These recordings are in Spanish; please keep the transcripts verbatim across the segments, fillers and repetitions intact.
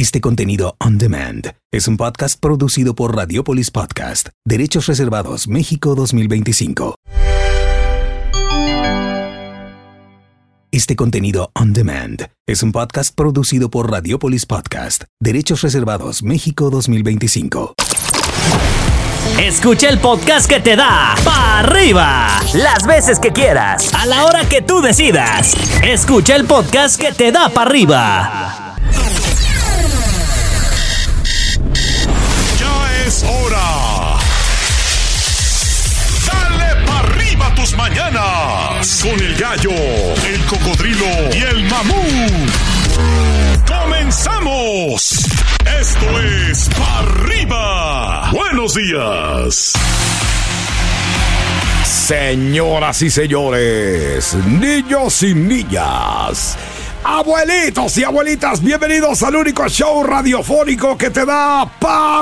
Este contenido on demand es un podcast producido por Radiopolis Podcast. Derechos reservados México dos mil veinticinco. Este contenido on demand es un podcast producido por Radiopolis Podcast. Derechos reservados México dos mil veinticinco. Escucha el podcast que te da pa' arriba las veces que quieras, a la hora que tú decidas. Escucha el podcast que te da pa' arriba. Es hora. Dale pa' arriba tus mañanas con el gallo, el cocodrilo y el mamut. ¡Comenzamos! Esto es Pa' Arriba. Buenos días. Señoras y señores, niños y niñas, abuelitos y abuelitas, bienvenidos al único show radiofónico que te da pa'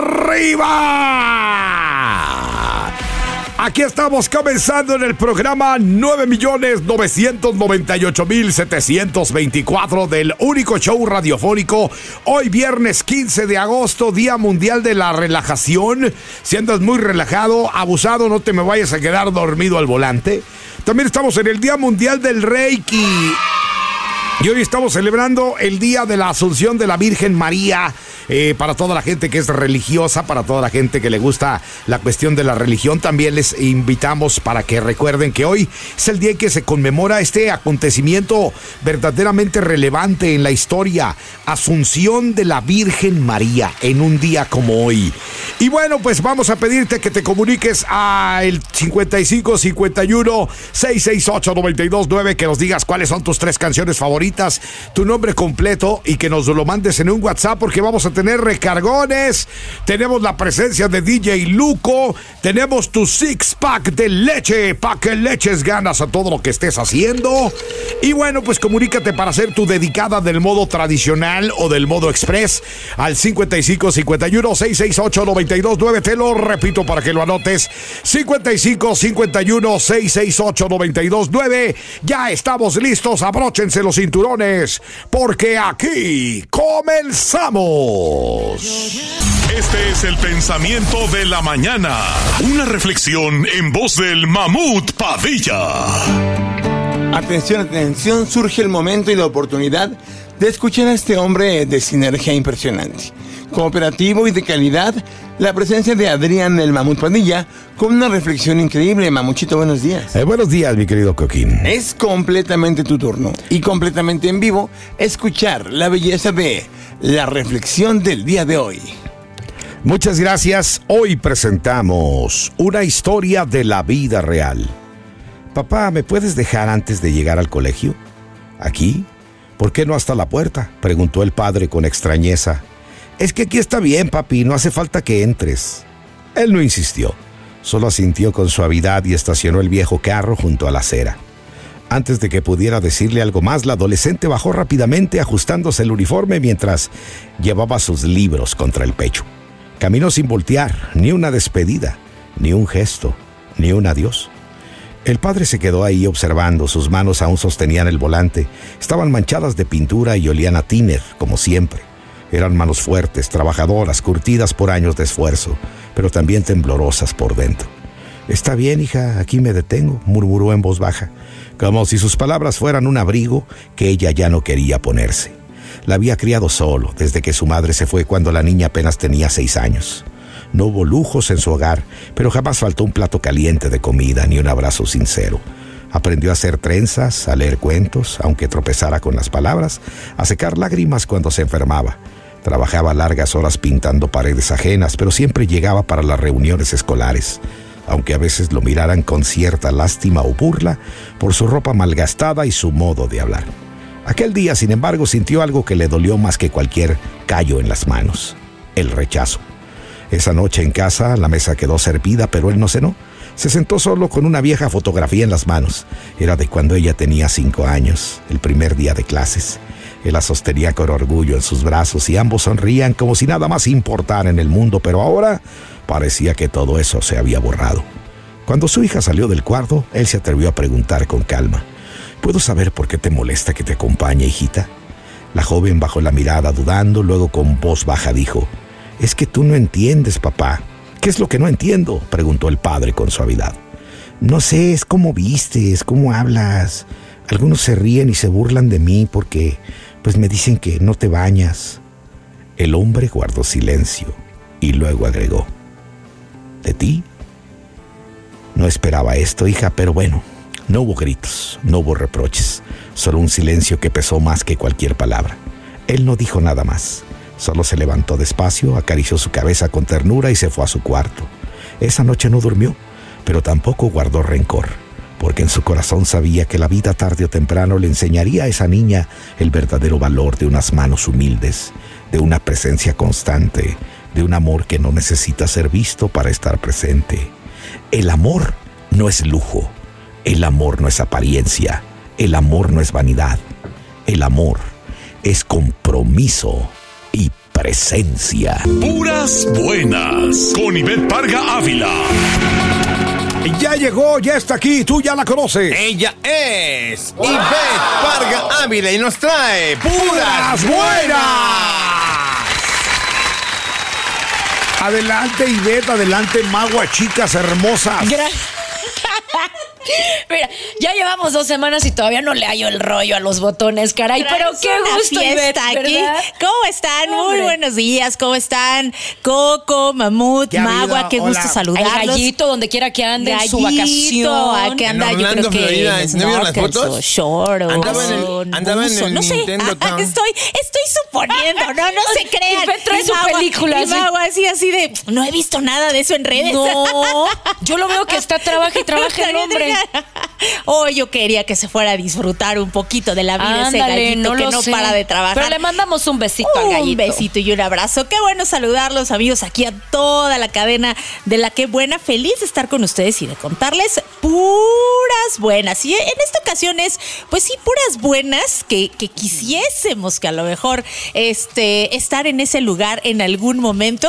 arriba. Aquí estamos comenzando en el programa nueve millones novecientos noventa y ocho mil setecientos veinticuatro del único show radiofónico. Hoy viernes quince de agosto, Día Mundial de la Relajación. Si andas muy relajado, abusado, no te me vayas a quedar dormido al volante. También estamos en el Día Mundial del Reiki. Y hoy estamos celebrando el Día de la Asunción de la Virgen María. Eh, para toda la gente que es religiosa, para toda la gente que le gusta la cuestión de la religión, también les invitamos para que recuerden que hoy es el día en que se conmemora este acontecimiento verdaderamente relevante en la historia, Asunción de la Virgen María, en un día como hoy. Y bueno, pues vamos a pedirte que te comuniques al cincuenta y cinco cincuenta y uno seiscientos sesenta y ocho noventa y dos nueve, que nos digas cuáles son tus tres canciones favoritas, tu nombre completo y que nos lo mandes en un WhatsApp, porque vamos a tener recargones, tenemos la presencia de D J Luco, tenemos tu six pack de leche para que le eches ganas a todo lo que estés haciendo. Y bueno, pues comunícate para hacer tu dedicada del modo tradicional o del modo express al cincuenta y cinco cincuenta y uno seiscientos sesenta y ocho noventa y dos nueve. Te lo repito para que lo anotes: cincuenta y cinco cincuenta y uno seiscientos sesenta y ocho noventa y dos nueve. Ya estamos listos, abróchense los cinturones porque aquí comenzamos. Este es el pensamiento de la mañana. Una reflexión en voz del Mamut Padilla. Atención, atención, surge el momento y la oportunidad de escuchar a este hombre de sinergia impresionante, cooperativo y de calidad. La presencia de Adrián el Mamut Padilla con una reflexión increíble. Mamuchito, buenos días. Eh, buenos días, mi querido Coquín. Es completamente tu turno y completamente en vivo escuchar la belleza de la reflexión del día de hoy. Muchas gracias. Hoy presentamos una historia de la vida real. Papá, ¿me puedes dejar antes de llegar al colegio? ¿Aquí? ¿Por qué no hasta la puerta?, preguntó el padre con extrañeza. Es que aquí está bien, papi, no hace falta que entres. Él no insistió, solo asintió con suavidad y estacionó el viejo carro junto a la acera. Antes de que pudiera decirle algo más, la adolescente bajó rápidamente, ajustándose el uniforme mientras llevaba sus libros contra el pecho. Caminó sin voltear, ni una despedida, ni un gesto, ni un adiós. El padre se quedó ahí observando. Sus manos aún sostenían el volante. Estaban manchadas de pintura y olían a tiner, como siempre. Eran manos fuertes, trabajadoras, curtidas por años de esfuerzo, pero también temblorosas por dentro. «Está bien, hija, aquí me detengo», murmuró en voz baja, como si sus palabras fueran un abrigo que ella ya no quería ponerse. La había criado solo, desde que su madre se fue cuando la niña apenas tenía seis años. No hubo lujos en su hogar, pero jamás faltó un plato caliente de comida ni un abrazo sincero. Aprendió a hacer trenzas, a leer cuentos, aunque tropezara con las palabras, a secar lágrimas cuando se enfermaba. Trabajaba largas horas pintando paredes ajenas, pero siempre llegaba para las reuniones escolares, aunque a veces lo miraran con cierta lástima o burla por su ropa malgastada y su modo de hablar. Aquel día, sin embargo, sintió algo que le dolió más que cualquier callo en las manos: el rechazo. Esa noche en casa la mesa quedó servida, pero él no cenó. Se sentó solo con una vieja fotografía en las manos. Era de cuando ella tenía cinco años, el primer día de clases. Él la sostenía con orgullo en sus brazos y ambos sonrían como si nada más importara en el mundo, pero ahora parecía que todo eso se había borrado. Cuando su hija salió del cuarto, él se atrevió a preguntar con calma: ¿Puedo saber por qué te molesta que te acompañe, hijita? La joven bajó la mirada dudando, luego con voz baja dijo: «Es que tú no entiendes, papá». «¿Qué es lo que no entiendo?», preguntó el padre con suavidad. «No sé, es cómo vistes, cómo hablas. Algunos se ríen y se burlan de mí porque, pues me dicen que no te bañas». El hombre guardó silencio y luego agregó: «¿De ti? No esperaba esto, hija, pero bueno». No hubo gritos, no hubo reproches, solo un silencio que pesó más que cualquier palabra. Él no dijo nada más. Solo se levantó despacio, acarició su cabeza con ternura y se fue a su cuarto. Esa noche no durmió, pero tampoco guardó rencor, porque en su corazón sabía que la vida tarde o temprano le enseñaría a esa niña el verdadero valor de unas manos humildes, de una presencia constante, de un amor que no necesita ser visto para estar presente. El amor no es lujo, el amor no es apariencia, el amor no es vanidad, el amor es compromiso y presencia. Puras buenas, con Ivette Parga Ávila. Ya llegó, ya está aquí, tú ya la conoces. Ella es Ivette Parga Ávila y nos trae Puras Buenas. Adelante, Ivette, adelante, magua, chicas hermosas. Gracias. Mira, ya llevamos dos semanas y todavía no le hallo el rollo a los botones, caray. Pero qué gusto, Ivette, aquí. ¿verdad? ¿Cómo están? Hombre. Muy buenos días. ¿Cómo están? Coco, Mamut, ¿Qué ha Magua, habido? qué Hola. gusto saludarlos. El gallito, donde quiera que ande, en su Gallito, vacación. aquí anda, En yo Orlando, creo que Florida. en ¿No vieron las snorkels fotos? o short o Andaba en el- o andaba en buzo, el no sé. Nintendo Town. estoy, estoy suponiendo, no, no se crean. Ivette trae Y su Magua- película, y así. Magua así, así de, no he visto nada de eso en redes. No, yo lo veo que está trabaja y trabaja el hombre. Oh, yo quería que se fuera a disfrutar un poquito de la vida ese Ándale, gallito no que lo no sé. para de trabajar. Pero le mandamos un besito al gallito. Un besito y un abrazo. Qué bueno saludarlos, amigos, aquí a toda la cadena de La Qué Buena. Feliz de estar con ustedes y de contarles puras buenas. Y en esta ocasión es, pues sí, puras buenas que, que quisiésemos que a lo mejor este, estar en ese lugar en algún momento.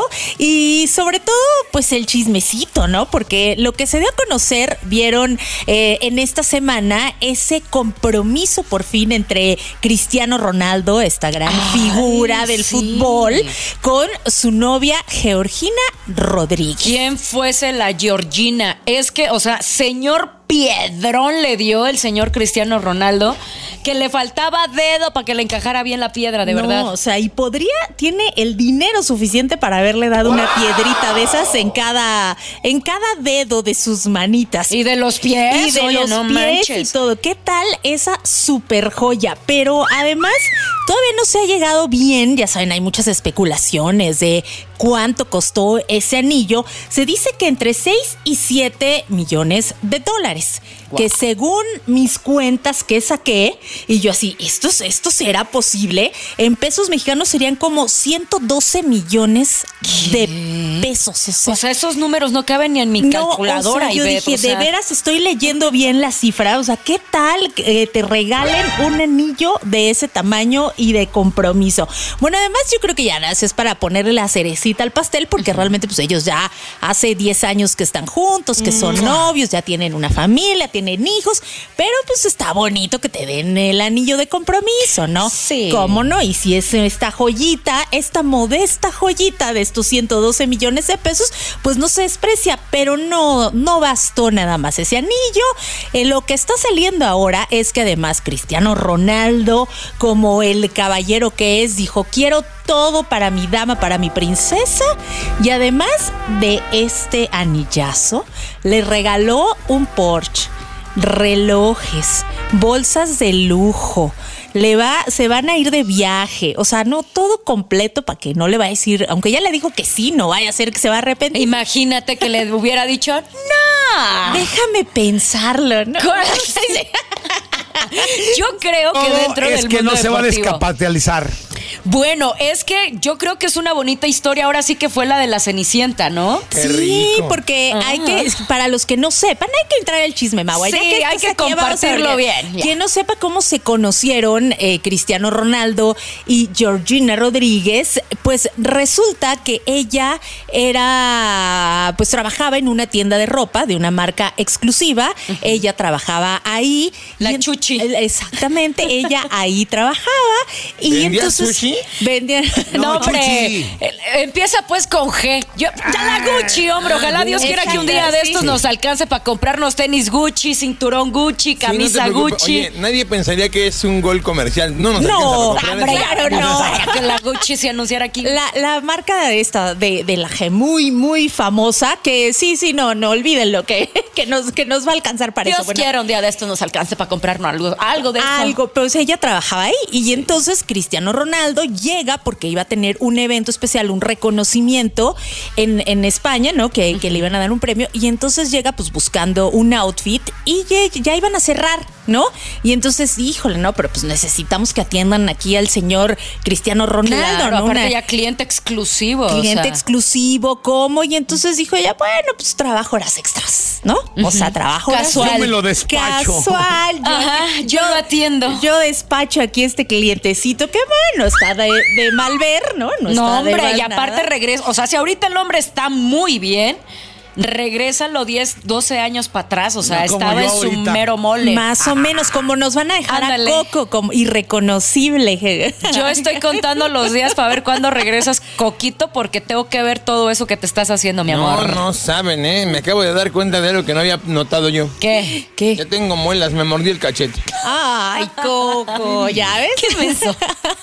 Y sobre todo, pues el chismecito, ¿no? Porque lo que se dio a conocer, vieron eh, en esta semana ese compromiso por fin entre Cristiano Ronaldo, esta gran Ay, figura del sí. fútbol, con su novia Georgina Rodríguez. ¿Quién fuese la Georgina? Es que, o sea, señor piedrón le dio el señor Cristiano Ronaldo, que le faltaba dedo para que le encajara bien la piedra, de No, verdad. o sea, y podría, tiene el dinero suficiente para haberle dado una piedrita de esas en cada, en cada dedo de sus manitas. Y de los pies, Y de oye, los no pies manches. y todo. ¿Qué tal esa super joya? Pero además, todavía no se ha llegado bien. Ya saben, hay muchas especulaciones de cuánto costó ese anillo. Se dice que entre seis y siete millones de dólares. Wow. Que según mis cuentas que saqué, y yo así, ¿esto, esto será posible? En pesos mexicanos serían como ciento doce millones ¿Qué? de pesos. O sea, O sea, esos números no caben ni en mi no, calculadora. o sea, yo Ivette, dije, o sea, de veras estoy leyendo bien la cifra. O sea, ¿qué tal que te regalen un anillo de ese tamaño y de compromiso? Bueno, además yo creo que ya es para ponerle la cerecita al pastel, porque uh-huh. realmente pues ellos ya hace diez años que están juntos, que son uh-huh. novios, ya tienen una familia, tienen hijos, pero pues está bonito que te den el anillo de compromiso, ¿no? Sí. ¿Cómo no? Y si es esta joyita, esta modesta joyita de estos ciento doce millones de pesos, pues no se desprecia, pero no, no bastó nada más ese anillo. Eh, lo que está saliendo ahora es que además Cristiano Ronaldo, como el caballero que es, dijo, quiero todo para mi dama, para mi princesa, y además de este anillazo, le regaló un Porsche, relojes, bolsas de lujo. Le va, se van a ir de viaje, o sea, no todo completo para que no le va a decir, aunque ya le dijo que sí, no vaya a ser que se va a arrepentir. Imagínate que le hubiera dicho, no. Déjame pensarlo, ¿no? Yo creo que No, dentro es del que mundo no se va a deportivo, descapitalizar. Bueno, es que yo creo que es una bonita historia. Ahora sí que fue la de la Cenicienta, ¿no? Qué sí, rico. porque Ajá. hay que, para los que no sepan, hay que entrar el chisme, Mau. Sí, Ya que hay estás que aquí, vamos a compartirlo ver. bien, ya. Quien no sepa cómo se conocieron eh, Cristiano Ronaldo y Georgina Rodríguez, pues resulta que ella era, pues trabajaba en una tienda de ropa de una marca exclusiva. Uh-huh. Ella trabajaba ahí. La y en, Chuchi. Exactamente, ella ahí trabajaba. Y ¿Vendía entonces sushi? vendía. No, No, hombre. Chuchi. Eh, Empieza pues con G. Yo, ya la Gucci, hombre. Ojalá Dios quiera que un día de estos sí. nos alcance para comprarnos tenis Gucci, cinturón Gucci, Sí, no te camisa preocupes. Gucci. Oye, nadie pensaría que es un gol comercial. No nos No, alcanza para comprar Hombre, eso. claro, no. Para que la Gucci se anunciara aquí. La, la marca esta de, de la G, muy, muy famosa, que sí, sí, no, no olvídenlo, que, que, nos, que nos va a alcanzar para Dios eso. Bueno, quiera un día de estos nos alcance para comprarnos algo, algo de eso. algo, pero o sea, ella trabajaba ahí y entonces Cristiano Ronaldo llega porque iba a tener un evento especial, un reconocimiento en, en España, ¿no? Que, que le iban a dar un premio y entonces llega pues buscando un outfit y ya, ya iban a cerrar, ¿no? Y entonces, híjole, no, pero pues necesitamos que atiendan aquí al señor Cristiano Ronaldo, Claro, ¿no? aparte Una- ya cliente exclusivo. cliente o sea. exclusivo, ¿cómo? Y entonces dijo ella, bueno, pues trabajo horas extras, ¿no? O sea, trabajo horas Casual. Yo me lo despacho. Casual. Yo, Ajá, yo lo atiendo. Yo despacho aquí este clientecito que, bueno, está de, de mal ver, ¿no? No, está de hombre, mal y aparte nada. regresa. O sea, si ahorita el hombre está muy bien, regresa los diez, doce años para atrás. O sea, No, como estaba yo en su ahorita. mero mole. Más o menos, como nos van a dejar Ándale. a Coco, como irreconocible. Yo estoy contando los días para ver cuándo regresas, Coquito, porque tengo que ver todo eso que te estás haciendo, mi No, amor. no saben, ¿eh? Me acabo de dar cuenta de algo que no había notado yo. ¿Qué? Ya tengo muelas, me mordí el cachete. Ay, Coco, ¿ya ves? ¿Qué es eso?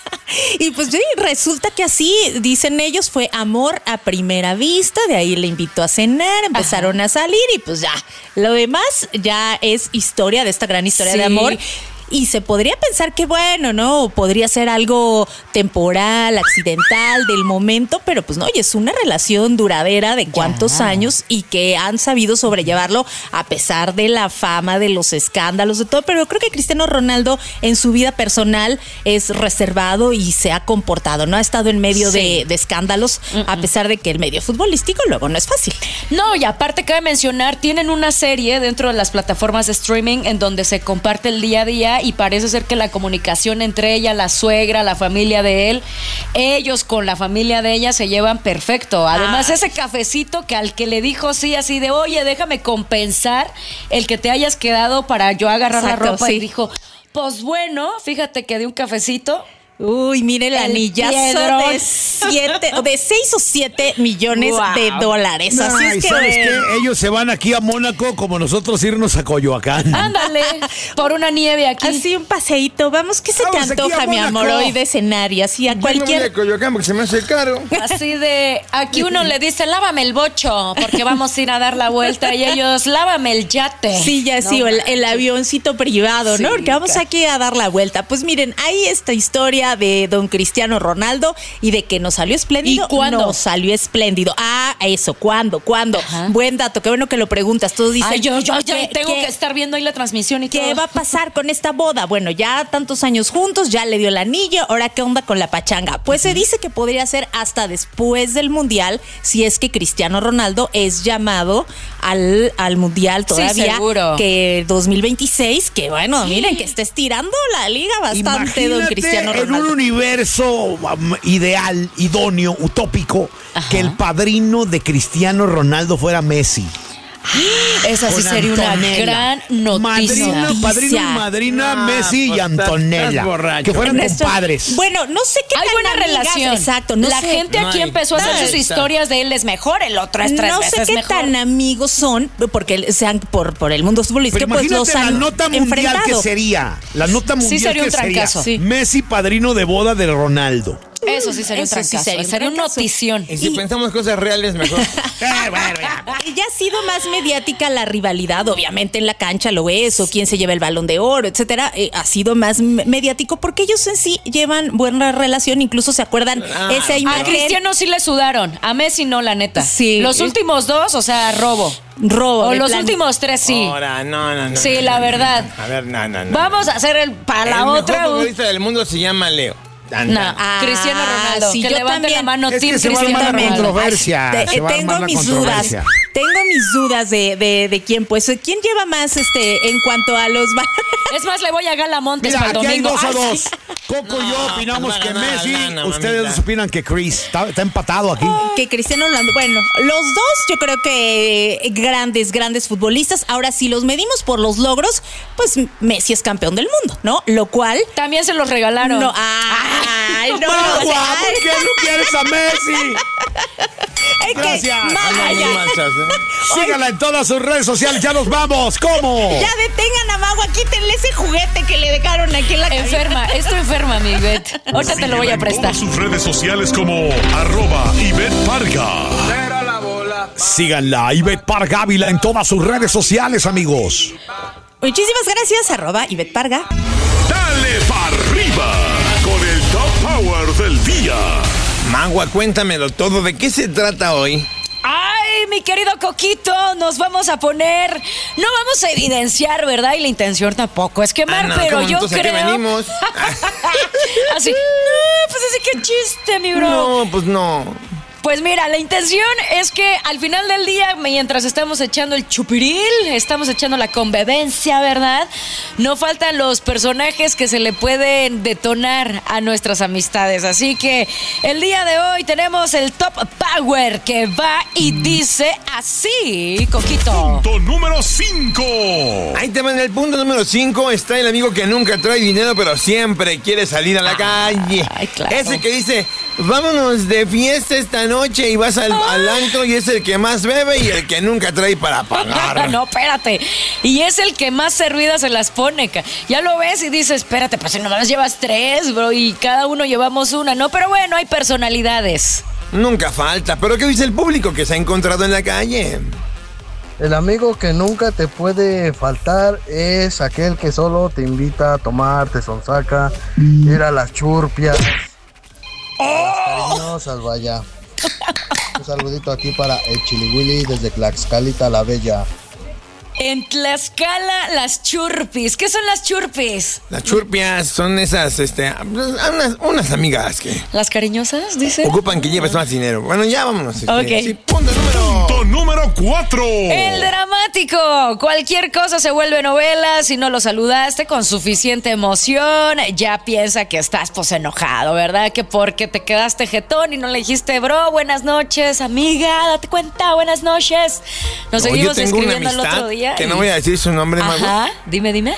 Y pues sí, resulta que así, dicen ellos, fue amor a primera vista, de ahí le invitó a cenar, empezaron a salir y pues ya, lo demás ya es historia de esta gran historia Sí. de amor. Y se podría pensar que, bueno, ¿no? Podría ser algo temporal, accidental, del momento, pero pues no, y es una relación duradera de cuántos años y que han sabido sobrellevarlo a pesar de la fama, de los escándalos, de todo. Pero creo que Cristiano Ronaldo en su vida personal es reservado y se ha comportado, ¿no? Ha estado en medio Sí. de, de escándalos, uh-uh. a pesar de que el medio futbolístico luego no es fácil. No, y aparte cabe mencionar, tienen una serie dentro de las plataformas de streaming en donde se comparte el día a día y parece ser que la comunicación entre ella, la suegra, la familia de él, ellos con la familia de ella se llevan perfecto. Además, Ah. ese cafecito que al que le dijo sí, así de, oye, déjame compensar el que te hayas quedado para yo agarrar Exacto, la ropa sí. y dijo, pues bueno, fíjate que de un cafecito. Uy, mire el, El anillazo piedrón. de siete, de seis o siete millones Wow. de dólares. No, Así y es que ¿sabes qué? bueno. Ellos se van aquí a Mónaco como nosotros irnos a Coyoacán. Ándale, por una nieve aquí. Así un paseíto, vamos, ¿qué se Vamos te aquí antoja, a mi amor, Mónaco. hoy de cenar y así a Yo no voy cualquier... a Coyoacán porque se me hace caro. Así de, aquí uno le dice, lávame el bocho, porque vamos a ir a dar la vuelta, y ellos, lávame el yate. Sí, ya No sí, o el, el manches. avioncito privado, Sí, ¿no? Porque vamos ca- aquí a dar la vuelta. Pues miren, hay esta historia de don Cristiano Ronaldo y de que nos salió espléndido. ¿Y cuándo? Nos salió espléndido. Ah, eso, ¿cuándo? ¿Cuándo? Ajá. Buen dato, qué bueno que lo preguntas. Todos dicen... Ay, yo, yo, yo ¿qué- tengo qué- que estar viendo ahí la transmisión y ¿Qué todo. va a pasar con esta boda? Bueno, ya tantos años juntos, ya le dio el anillo, ahora qué onda con la pachanga. Pues se dice que podría ser hasta después del Mundial, si es que Cristiano Ronaldo es llamado al, al Mundial todavía, seguro. que dos mil veintiséis, que bueno, miren, que está estirando la liga bastante don Imagínate Cristiano en un Ronaldo. universo um, ideal, idóneo, utópico, Ajá. que el padrino de Cristiano Ronaldo fuera Messi. Esa sí Con sería una Antonella. gran noticia. Madrina, padrino y madrina, No, Messi pues, y estás- Antonella. estás borracho. Que fueran Ernesto, compadres. Bueno, no sé qué Hay tan buena amigas- relación. Exacto, no la sé. gente aquí No hay- empezó a hacer no sus hay- historias de él es mejor, el otro es tres no veces sé qué mejor. tan amigos son, porque sean por, por el mundo futbolístico, Pero pues imagínate los la han nota mundial enfrentado. que sería. La nota mundial sería un que sería. trancazo. Sí. Messi, padrino de boda de Ronaldo. Eso sí sería Eso un sí trancazo. sería un sería una trancazo. notición. Y si Y- pensamos cosas reales, mejor. Eh, bueno, ya. Ya ha sido más mediática la rivalidad, obviamente en la cancha lo es, o quién se lleva el Balón de Oro, etcétera. Eh, ha sido más m- mediático porque ellos en sí llevan buena relación, incluso se acuerdan Claro. esa A imagen. Cristiano sí le sudaron, a Messi no, la neta. Sí. Los últimos dos, o sea, robo. Robo. O de los plan- últimos tres, sí. Ahora, no, no, no. Sí, no, la no, verdad. no. A ver, no, no, no. Vamos a hacer el para la el otra. mejor un- futbolista del mundo se llama Leo. No, ah, Cristiano Ronaldo. Sí, que yo levante también. la mano, Es Team que se va a Cristiano armar la Ronaldo. controversia. Te- se va a tengo armar la mis dudas. controversia. Tengo mis dudas de, de, de quién, pues, quién lleva más este en cuanto a los balones. Es más, le voy a Gala Montes Mira, para el aquí hay domingo. dos a Ay, dos. sí. Coco y yo opinamos no, que no, Messi. no, no, Ustedes mamita. opinan que Chris. Está, está empatado aquí. Que Cristiano Ronaldo. Bueno, los dos yo creo que grandes, grandes futbolistas. Ahora, si los medimos por los logros, pues Messi es campeón del mundo, ¿no? Lo cual... También se los regalaron. No, ay, no. Magua, ay, ¿por qué no quieres a Messi? es que, Gracias. Magua, No, ya, no manchas, ¿eh? Síganla en todas sus redes sociales. Ya nos vamos. ¿Cómo? ya detengan a Magua, quítenle ese juguete que le dejaron aquí en la cabeza. Enferma, estoy enferma, mi Ivette. Ahorita te lo voy a Síguela en prestar. todas sus redes sociales como arroba Ivette Parga. Síganla, Ivette Parga Ávila, en todas sus redes sociales, amigos. Muchísimas gracias, arroba Ivette Parga. Dale para arriba con el Top Power del día. Magua, cuéntamelo todo. ¿De qué se trata hoy? Ay, mi querido Coquito, nos vamos a poner, no vamos a evidenciar, ¿verdad? Y la intención tampoco es quemar, Ah, no, pero ¿cómo? yo Entonces, ¿a qué creo... venimos? Así, no, pues así que chiste, mi bro. No, pues no. Pues mira, la intención es que al final del día, mientras estamos echando el chupiril, estamos echando la convivencia, ¿verdad? No faltan los personajes que se le pueden detonar a nuestras amistades. Así que el día de hoy tenemos el Top Power que va y dice así, Coquito. Punto número cinco. Ahí te va en el punto número cinco. Está el amigo que nunca trae dinero, pero siempre quiere salir a la calle. Ay, claro. Ese que dice, vámonos de fiesta esta noche y vas al, al antro y es el que más bebe y el que nunca trae para pagar. No, espérate. Y es el que más servidas se las pone. ca- Ya lo ves y dices, espérate, pues si nomás llevas tres, bro, y cada uno llevamos una, ¿no? Pero bueno, hay personalidades. Nunca falta. ¿Pero qué dice el público que se ha encontrado en la calle? El amigo que nunca te puede faltar es aquel que solo te invita a tomar, te sonsaca, ir a las churpias, a las cariñosas, vaya. Un saludito aquí para el Chiliwili desde Tlaxcalita la Bella. En Tlaxcala, las churpis. ¿Qué son las churpis? Las churpias son esas, este, unas, unas amigas que ¿Las cariñosas, dice? ocupan que lleves más dinero. Bueno, ya vámonos. este, Ok. sí, punto número... Punto número cuatro. El dramático. Cualquier cosa se vuelve novela. Si no lo saludaste con suficiente emoción, ya piensa que estás pues enojado, ¿verdad? Que porque te quedaste jetón y no le dijiste, bro, buenas noches, amiga, date cuenta, buenas noches. Nos No, seguimos yo tengo una escribiendo el amistad otro día. que y- no voy a decir su nombre, Mago. Ajá, dime, dime.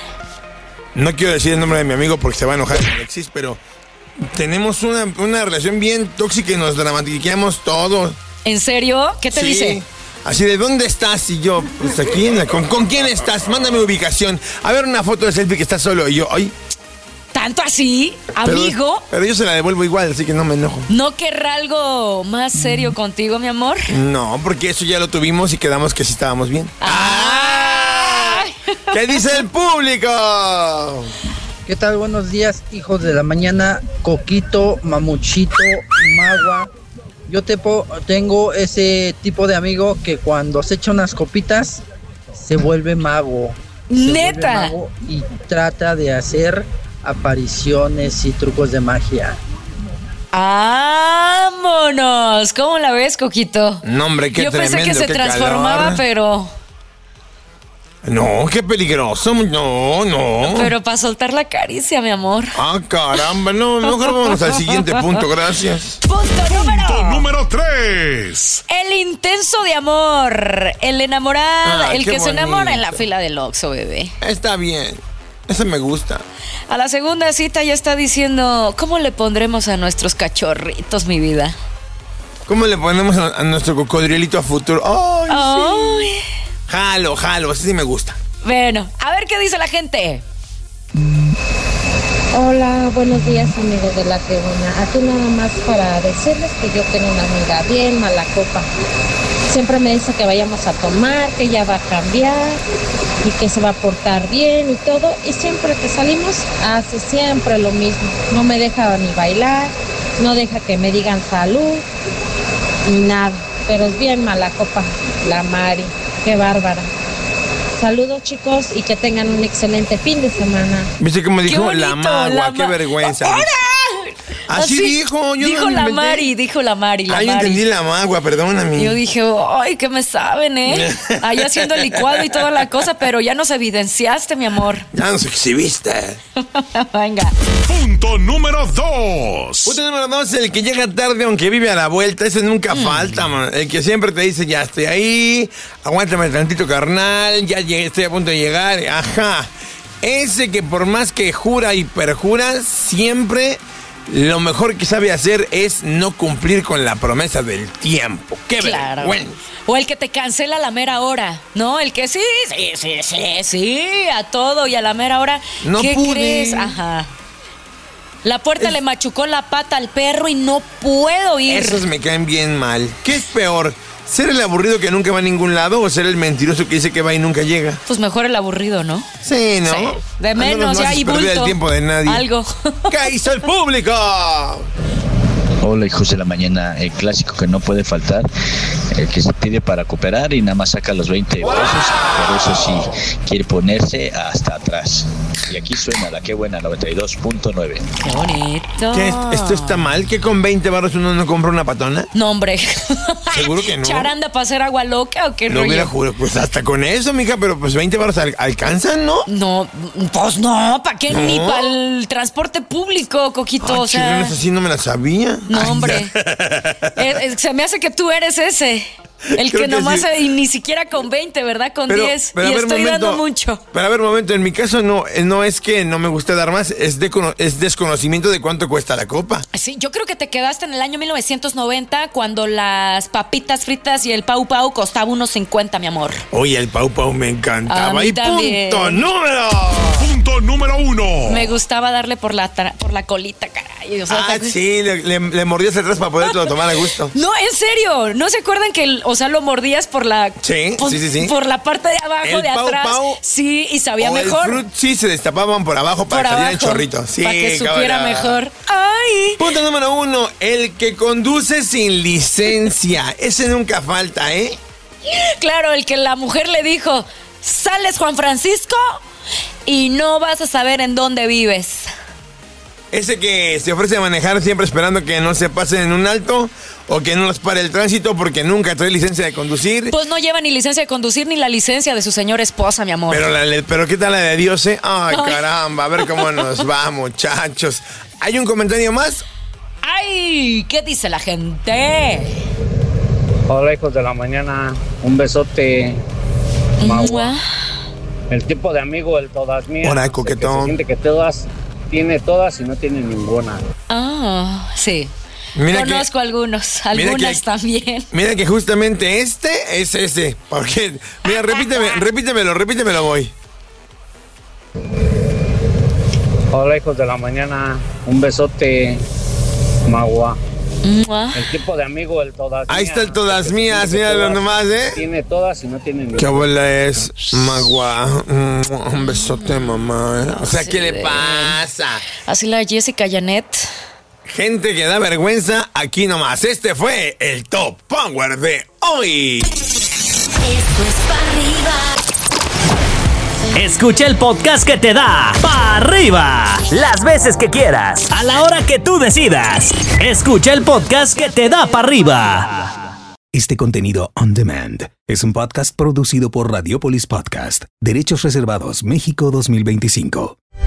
No quiero decir el nombre de mi amigo porque se va a enojar Alexis, pero tenemos una, una relación bien tóxica y nos dramatiqueamos todo. ¿En serio? ¿Qué te Sí. dice? Así de, ¿dónde estás? Y yo, pues aquí, en la- ¿con, ¿con quién estás? Mándame ubicación. A ver una foto de selfie que estás solo. Y yo, ay. ¿Tanto así? pero- Amigo, Pero, yo se la devuelvo igual, así que no me enojo. ¿no querrá algo más serio contigo, mi amor? No, porque eso ya lo tuvimos y quedamos que sí estábamos bien. ¡Ay! ¿Qué dice el público? ¿Qué tal? Buenos días, hijos de la mañana, Coquito, Mamuchito, Magua. Yo te po- tengo ese tipo de amigo que cuando se echa unas copitas se vuelve mago. Se vuelve ¡Neta! mago y trata de hacer apariciones y trucos de magia. ¡Vámonos! ¿Cómo la ves, Coquito? No, hombre, qué Yo pensé que tremendo, se qué transformaba, calor. pero... No, qué peligroso. No, no. Pero para soltar la caricia, mi amor. Ah, caramba. No, mejor vámonos al siguiente punto, gracias. Punto número... Punto número tres. El intenso de amor. El enamorado. Ah, el qué que se enamora en la bonito. fila del Oxxo, bebé. Está bien. Eso me gusta. A la segunda cita ya está diciendo, ¿cómo le pondremos a nuestros cachorritos, mi vida? ¿Cómo le ponemos a, a nuestro cocodrilito a futuro? ¡Ay, sí! Ay. Jalo, jalo, así sí me gusta. Bueno, a ver qué dice la gente. Hola, buenos días amigos de La Tribuna. Aquí nada más para decirles que yo tengo una amiga bien mala copa. Siempre me dice que vayamos a tomar, que ella va a cambiar y que se va a portar bien y todo. Y siempre que salimos hace siempre lo mismo. No me deja ni bailar, no deja que me digan salud, ni nada. Pero es bien mala copa, la Mari. Qué bárbara. Saludos chicos y que tengan un excelente fin de semana. ¿Viste cómo Qué dijo bonito, la magua? la ¡Qué ma- vergüenza! ¡Ahora! Así, Así dijo. Yo dijo no la Mari, dijo la Mari. La Ay, Mari. entendí la magua, perdóname. Yo dije, ay, ¿qué me saben, eh? Ahí haciendo el licuado y toda la cosa, pero ya nos evidenciaste, mi amor. Ya nos exhibiste. Venga. Punto número dos. Punto número dos, el que llega tarde aunque vive a la vuelta. Ese nunca mm. falta, man. El que siempre te dice, ya estoy ahí, aguántame tantito, carnal, ya llegué, estoy a punto de llegar. Ajá. Ese que por más que jura y perjura, siempre lo mejor que sabe hacer es no cumplir con la promesa del tiempo. ¡Qué claro. vergüenza! O el que te cancela a la mera hora, ¿no? El que sí, sí, sí, sí, sí, a todo y a la mera hora. No ¿Qué pude. crees? Ajá. La puerta es... le machucó la pata al perro y no puedo ir. Esos me caen bien mal. ¿Qué es peor? ¿Ser el aburrido que nunca va a ningún lado o ser el mentiroso que dice que va y nunca llega? Pues mejor el aburrido, ¿no? Sí, ¿no? Sí. De menos, ya hay bulto. El tiempo de nadie. Algo. ¿Qué hizo el público? Hola, hijos de la mañana. El clásico que no puede faltar, el que se pide para cooperar y nada más saca los veinte pesos, pero eso sí, quiere ponerse hasta atrás. Y aquí suena la Qué Buena noventa y dos punto nueve. ¡Qué bonito! ¿Qué, ¿Esto está mal? ¿Que con veinte baros uno no compra una patona? No, hombre. ¿Seguro que no? ¿Charanda para hacer agua loca o qué no rollo? Hubiera jurado, pues hasta con eso, mija, pero pues veinte baros al- alcanzan, ¿no? No, pues no, ¿para qué? ¿No? Ni para el transporte público, Coquito, Ah, o sea... chirriones, así no me la sabía. No, Ay, hombre. Eh, eh, se me hace que tú eres ese. El Creo que que nomás, sí. eh, y ni siquiera con veinte, ¿verdad? Con Pero- diez. pero a Y ver, estoy momento, dando mucho. Pero a ver, un momento, en mi caso no, eh, no es que no me guste dar más, es, de, cono- es desconocimiento de cuánto cuesta la copa. Sí, yo creo que te quedaste en el año mil novecientos noventa cuando las papitas fritas y el pau pau costaba unos cincuenta, mi amor. Oye, el Pau Pau me encantaba. A mí Y también. punto número. Punto número uno. Me gustaba darle por la, tra- por la colita, caray. O sea, Ah, sí, le, le, le mordías atrás para podértelo tomar a gusto. No, en serio, ¿no se acuerdan que, el- o sea, lo mordías por la... Sí, pues, sí, sí, sí. Por la parte de abajo, El de Pau atrás? Pau Sí, y sabía O mejor. el Fruit sí se destapaban por abajo para por que salieran abajo, chorritos. Sí, para que supiera cabrón. mejor. ¡Ay! Punto número uno, el que conduce sin licencia. Ese nunca falta, ¿eh? Claro, el que la mujer le dijo, sales Juan Francisco y no vas a saber en dónde vives. Ese que se ofrece a manejar siempre esperando que no se pasen en un alto o que no los pare el tránsito porque nunca trae licencia de conducir. Pues no lleva ni licencia de conducir ni la licencia de su señora esposa, mi amor. Pero, la, pero ¿qué tal la de Dios, eh? Ay, Ay. caramba, a ver cómo nos va, muchachos. ¿Hay un comentario más? ¡Ay! ¿Qué dice la gente? Hola, hijos de la mañana. Un besote. Magua. El tipo de amigo, el todas mías. Hola, el que coquetón. se siente que todas, tiene todas y no tiene ninguna. Ah, sí. Mira Conozco algunos, algunas que- también. Mira que justamente este es ese. Porque, mira, repíteme, repítemelo, repítemelo, voy. Hola, hijos de la mañana. Un besote. Magua. Mua. El tipo de amigo, el todas Ahí mías. está el todas que se mías, siente que míralo todas nomás, ¿eh? Tiene todas y no tiene ¿Qué ninguna. abuela es? Magua. Mm, Un besote, mamá, ¿eh? O sea, Sí, ¿qué le de- pasa? Así la Jessica Janet. Gente que da vergüenza, aquí nomás. Este fue el Top Power de hoy. Esto es para arriba. Escucha el podcast que te da para arriba. Las veces que quieras. A la hora que tú decidas. Escucha el podcast que te da para arriba. Este contenido on demand es un podcast producido por Radiopolis Podcast, Derechos Reservados México dos mil veinticinco.